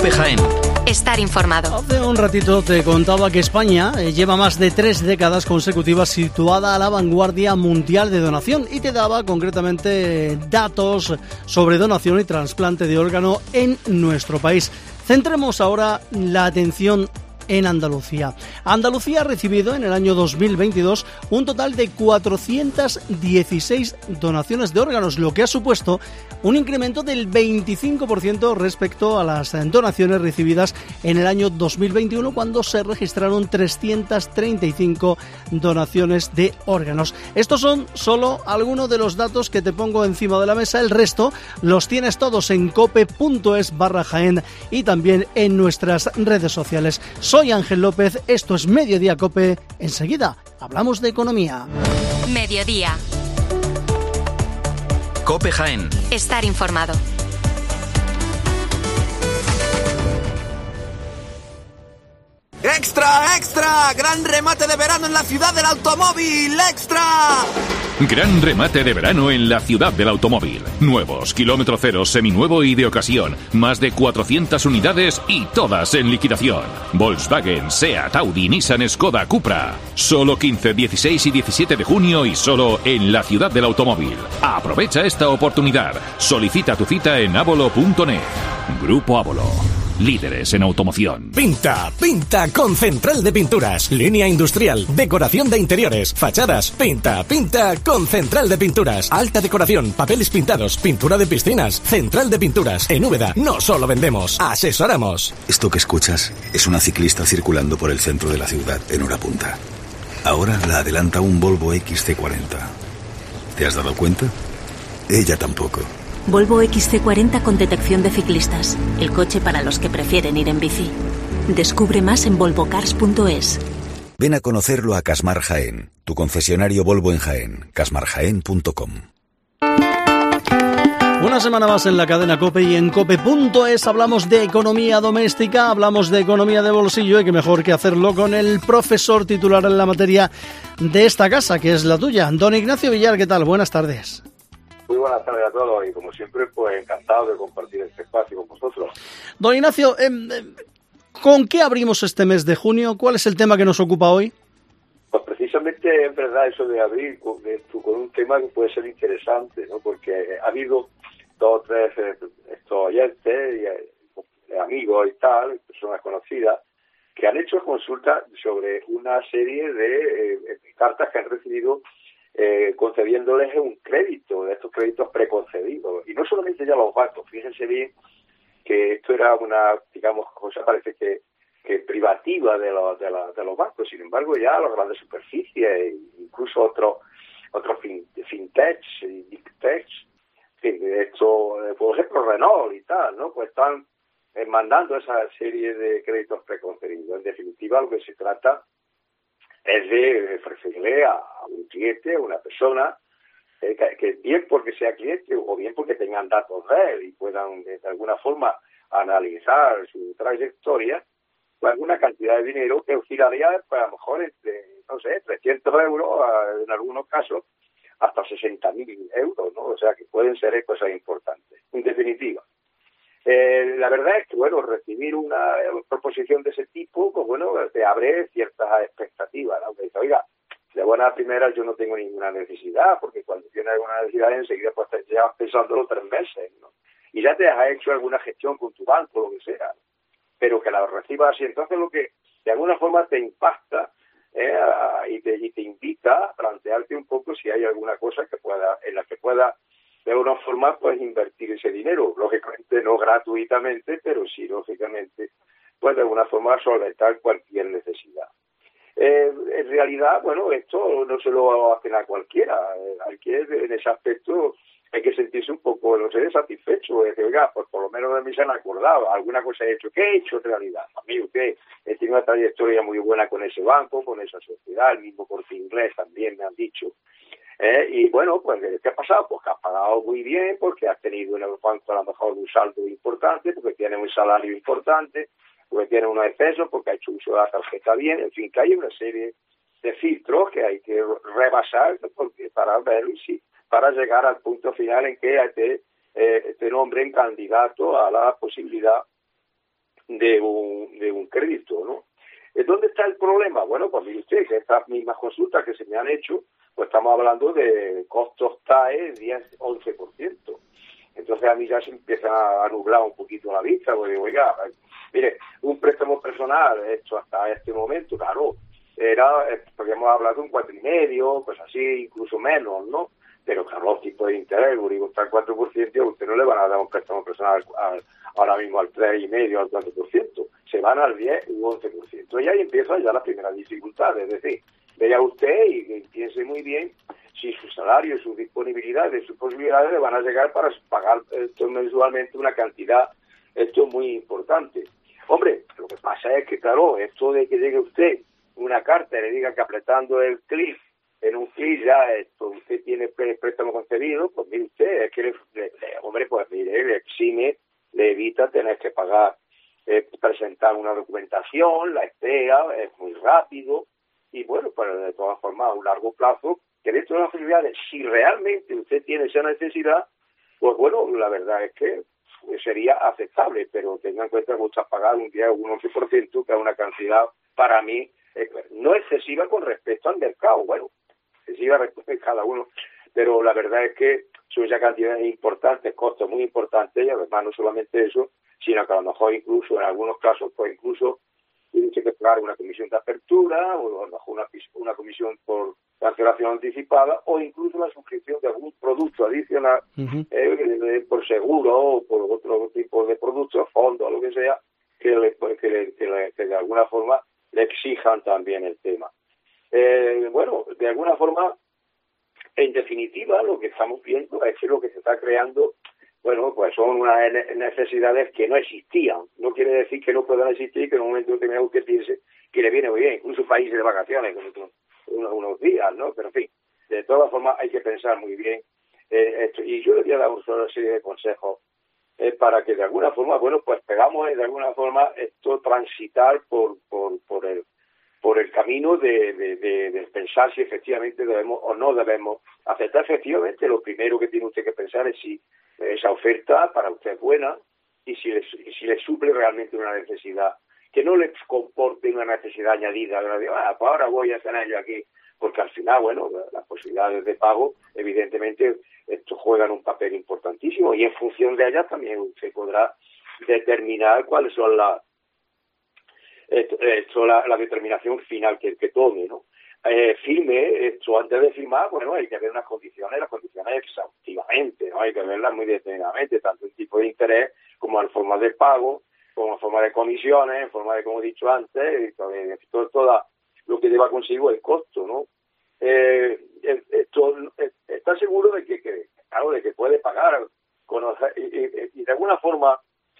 COPE Jaén. Estar informado. Hace un ratito te contaba que España lleva más de 3 décadas consecutivas situada a la vanguardia mundial de donación y te daba concretamente datos sobre donación y trasplante de órgano en nuestro país. Centremos ahora la atención en Andalucía. Andalucía ha recibido en el año 2022 un total de 416 donaciones de órganos, lo que ha supuesto un incremento del 25% respecto a las donaciones recibidas en el año 2021, cuando se registraron 335 donaciones de órganos. Estos son solo algunos de los datos que te pongo encima de la mesa. El resto los tienes todos en cope.es/Jaén y también en nuestras redes sociales. Soy Ángel López, esto es Mediodía Cope. Enseguida hablamos de economía. Mediodía. COPE Jaén. Estar informado. ¡Extra, extra! ¡Gran remate de verano en la ciudad del automóvil! ¡Extra! Gran remate de verano en la ciudad del automóvil. Nuevos, kilómetro cero, seminuevo y de ocasión. Más de 400 unidades y todas en liquidación. Volkswagen, Seat, Audi, Nissan, Skoda, Cupra. Solo 15, 16 y 17 de junio y solo en la ciudad del automóvil. Aprovecha esta oportunidad. Solicita tu cita en avolo.net. Grupo Avolo. Líderes en automoción. Pinta con Central de Pinturas. Línea industrial, decoración de interiores, fachadas. Pinta con Central de Pinturas. Alta decoración, papeles pintados, pintura de piscinas. Central de Pinturas. En Úbeda no solo vendemos, asesoramos. Esto que escuchas es una ciclista circulando por el centro de la ciudad en hora punta. Ahora la adelanta un Volvo XC40. ¿Te has dado cuenta? Ella tampoco. Volvo XC40 con detección de ciclistas. El coche para los que prefieren ir en bici. Descubre más en volvocars.es. Ven a conocerlo a Casmar Jaén, tu concesionario Volvo en Jaén. casmarjaén.com. Una semana más en la cadena COPE y en cope.es hablamos de economía doméstica, hablamos de economía de bolsillo y qué mejor que hacerlo con el profesor titular en la materia de esta casa, que es la tuya. Don Ignacio Villar, ¿qué tal? Buenas tardes. Muy buenas tardes a todos y como siempre pues encantado de compartir este espacio con vosotros. Don Ignacio, ¿con qué abrimos este mes de junio? ¿Cuál es el tema que nos ocupa hoy? Pues precisamente es verdad eso de abrir con un tema que puede ser interesante, ¿no? Porque ha habido 2 o 3 estos oyentes y amigos y tal, personas conocidas, que han hecho consultas sobre una serie de cartas que han recibido concediéndoles un crédito, de estos créditos preconcedidos. Y no solamente ya los bancos, fíjense bien que esto era una, digamos, cosa parece que privativa de los bancos. Sin embargo, ya las grandes superficies, incluso otros fintechs y big techs, esto, por ejemplo, Renault y tal, ¿no? Pues están mandando esa serie de créditos preconcedidos. En definitiva, lo que se trata es de ofrecerle a un cliente, a una persona, que bien porque sea cliente o bien porque tengan datos de él y puedan de alguna forma analizar su trayectoria, pues alguna cantidad de dinero que oscilaría pues a lo mejor entre, no sé, 300 euros, en algunos casos hasta 60.000 euros, ¿no? O sea que pueden ser cosas importantes. En definitiva, la verdad es que, bueno, recibir una proposición de ese tipo, pues bueno, te abre ciertas expectativas, ¿no? Que dice, oiga, de buenas primeras yo no tengo ninguna necesidad, porque cuando tienes alguna necesidad enseguida pues te llevas pensándolo 3 meses, ¿no? Y ya te has hecho alguna gestión con tu banco, lo que sea, pero que la recibas así. Entonces lo que de alguna forma te impacta y te invita a plantearte un poco si hay alguna cosa en la que pueda de alguna forma pues invertir ese dinero, lógicamente no gratuitamente, pero sí lógicamente pues de alguna forma solventar cualquier necesidad. En realidad, bueno, esto no se lo hacen a cualquiera, hay que en ese aspecto hay que sentirse un poco, no sé, satisfecho, decir, oiga, pues por lo menos de mí se han acordado, alguna cosa he hecho. ¿Qué he hecho en realidad? Amigo, que he tenido una trayectoria muy buena con ese banco, con esa sociedad, el mismo Corte Inglés también me han dicho. Y bueno, pues ¿qué ha pasado? Pues que has pagado muy bien, porque has tenido en el banco a lo mejor un saldo importante, porque tienes un salario importante, porque tienes unos excesos, porque has hecho uso de la tarjeta bien, en fin, que hay una serie de filtros que hay que rebasar para ver si para llegar al punto final en que te nombren candidato a la posibilidad de un crédito, ¿no? ¿Dónde está el problema? Bueno, pues mire usted, que estas mismas consultas que se me han hecho, pues estamos hablando de costos TAE 10-11%. Entonces a mí ya se empieza a nublar un poquito la vista, porque digo, oiga, mire, un préstamo personal hecho hasta este momento, claro, podríamos hablar de un 4,5%, pues así, incluso menos, ¿no? Pero claro, los tipos de interés, Euribor está al 4%, a usted no le van a dar un préstamo personal ahora mismo al 3,5%, al 4%, se van al 10 u 11%. Y ahí empiezan ya las primeras dificultades, es decir, vea usted y piense muy bien si su salario, sus disponibilidades, sus posibilidades le van a llegar para pagar esto mensualmente una cantidad, esto es muy importante. Hombre, lo que pasa es que, claro, esto de que llegue usted una carta y le diga que apretando el clic, en un clic ya usted tiene préstamo concedido, pues mire usted, es que hombre, pues mire, le exime, le evita tener que pagar, presentar una documentación, la espera, es muy rápido, y bueno, pues de todas formas a un largo plazo, que dentro de las posibilidades, si realmente usted tiene esa necesidad, pues bueno, la verdad es que sería aceptable, pero tenga en cuenta que usted pagar un 10 o un 11%, que es una cantidad para mí no excesiva con respecto al mercado, bueno, excesiva respecto a cada uno, pero la verdad es que son ya cantidades importantes, costos muy importantes, y además no solamente eso, sino que a lo mejor incluso en algunos casos, pues incluso tiene que pagar una comisión de apertura, o a lo mejor una comisión por cancelación anticipada, o incluso la suscripción de algún producto adicional, por seguro o por otro tipo de productos, fondos, lo que sea, que de alguna forma le exijan también el tema. Bueno, de alguna forma, en definitiva, lo que estamos viendo es que lo que se está creando, bueno, pues son unas necesidades que no existían. No quiere decir que no puedan existir, que en un momento determinado usted piense que le viene muy bien, incluso países de vacaciones, unos días, ¿no? Pero en fin, de todas formas hay que pensar muy bien esto. Y yo le voy a dar una serie de consejos para que de alguna forma, bueno, pues pegamos de alguna forma esto, transitar por el camino de pensar si efectivamente debemos o no debemos aceptar. Efectivamente, lo primero que tiene usted que pensar es si esa oferta para usted es buena y si le suple realmente una necesidad, que no le comporte una necesidad añadida, pues ahora voy a tener yo aquí, porque al final, bueno, las posibilidades de pago, evidentemente, esto juegan un papel importantísimo, y en función de ellas también se podrá determinar cuáles son la determinación final que tome, ¿no? Firme esto antes de firmar, bueno, hay que ver las condiciones exhaustivamente, ¿no? Hay que verlas muy detenidamente, tanto el tipo de interés como la forma de pago, como la forma de comisiones, en forma de, como he dicho antes, todo lo que lleva consigo el costo, ¿no? Está seguro de que puede pagar, conocer, y de alguna forma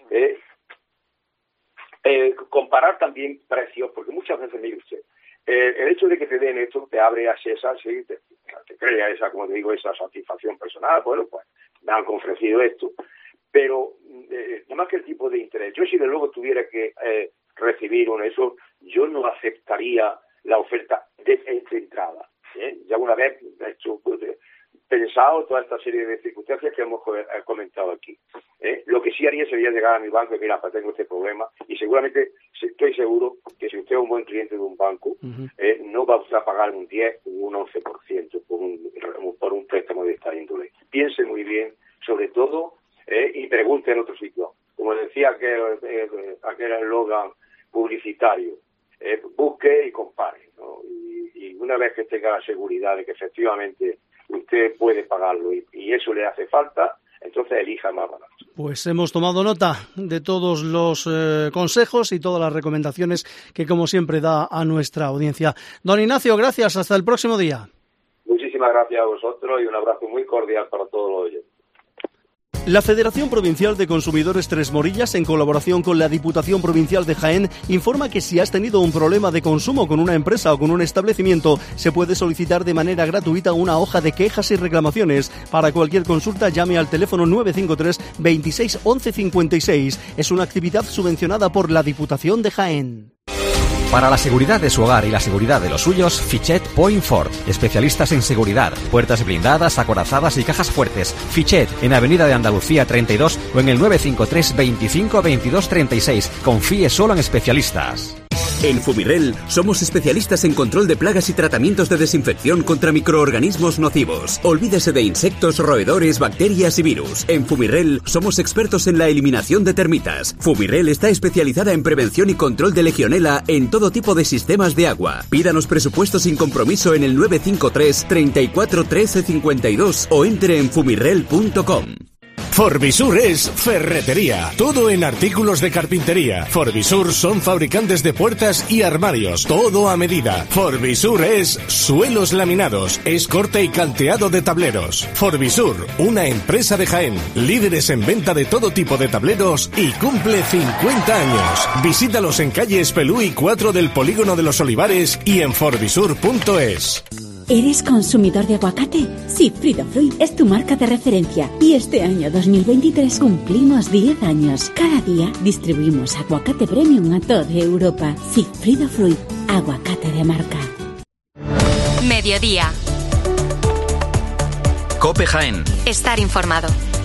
comparar también precios, porque muchas veces, mire usted, el hecho de que te den esto te abre a esa, sí, te crea esa, como te digo, esa satisfacción personal. Bueno, pues me han ofrecido esto, pero no más que el tipo de interés. Yo, si de luego tuviera que recibir eso, yo no aceptaría la oferta de entrada. Ya una vez pensado toda esta serie de circunstancias que hemos comentado aquí. Lo que sí haría sería llegar a mi banco y mira, pues tengo este problema, y seguramente estoy seguro que si usted es un buen cliente de un banco, no va a pagar un 10 o un 11% por un préstamo de esta índole. Piense muy bien, sobre todo, y pregunte en otro sitio. Como decía aquel eslogan publicitario, busque y compare, ¿no? Y una vez que tenga la seguridad de que efectivamente usted puede pagarlo y eso le hace falta, entonces elija más barato. Pues hemos tomado nota de todos los consejos y todas las recomendaciones que, como siempre, da a nuestra audiencia. Don Ignacio, gracias. Hasta el próximo día. Muchísimas gracias a vosotros y un abrazo muy cordial para todos los oyentes. La Federación Provincial de Consumidores Tres Morillas, en colaboración con la Diputación Provincial de Jaén, informa que si has tenido un problema de consumo con una empresa o con un establecimiento, se puede solicitar de manera gratuita una hoja de quejas y reclamaciones. Para cualquier consulta, llame al teléfono 953 26 11 56. Es una actividad subvencionada por la Diputación de Jaén. Para la seguridad de su hogar y la seguridad de los suyos, Fichet Point Ford. Especialistas en seguridad, puertas blindadas, acorazadas y cajas fuertes. Fichet, en Avenida de Andalucía 32 o en el 953 25 22 36. Confíe solo en especialistas. En Fumirel somos especialistas en control de plagas y tratamientos de desinfección contra microorganismos nocivos. Olvídese de insectos, roedores, bacterias y virus. En Fumirel somos expertos en la eliminación de termitas. Fumirel está especializada en prevención y control de legionela en todo tipo de sistemas de agua. Pídanos presupuesto sin compromiso en el 953 34 13 52 o entre en fumirel.com. Forbisur es ferretería, todo en artículos de carpintería. Forbisur son fabricantes de puertas y armarios, todo a medida. Forbisur es suelos laminados, es corte y canteado de tableros. Forbisur, una empresa de Jaén, líderes en venta de todo tipo de tableros y cumple 50 años. Visítalos en calle Espelúy 4 del Polígono de los Olivares y en forbisur.es. ¿Eres consumidor de aguacate? Sigfrido Fruit es tu marca de referencia y este año 2023 cumplimos 10 años. Cada día distribuimos aguacate premium a toda Europa. Sigfrido Fruit, aguacate de marca. Mediodía. COPE Jaén. Estar informado.